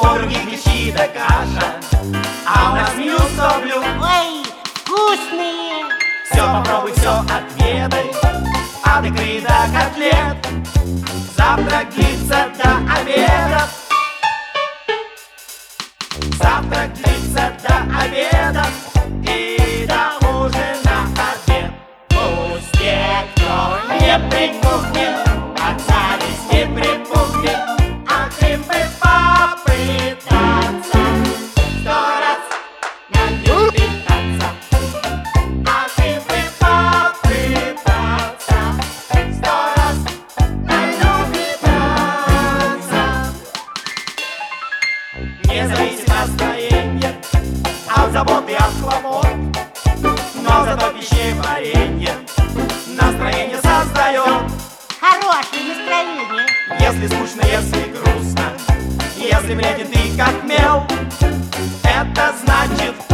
у других лещи да каша, а у нас меню 100 блюд. Ой, вкусные! Все попробуй, все отведай, от икры до котлет. Завтрак длится до обеда. Завтрак длится до обеда и до ужина обед. Пусть никто не припухнет, от зависти припухнет, а им бы попытаться 100 раз на нем питаться. А им бы попытаться 100 раз на нем питаться. Не зависит настроение от забот и от хлопот, но зато пищеварение настроение создает. Хорошее настроение! Если скучно, если грустно, если бледен ты как мел, это значит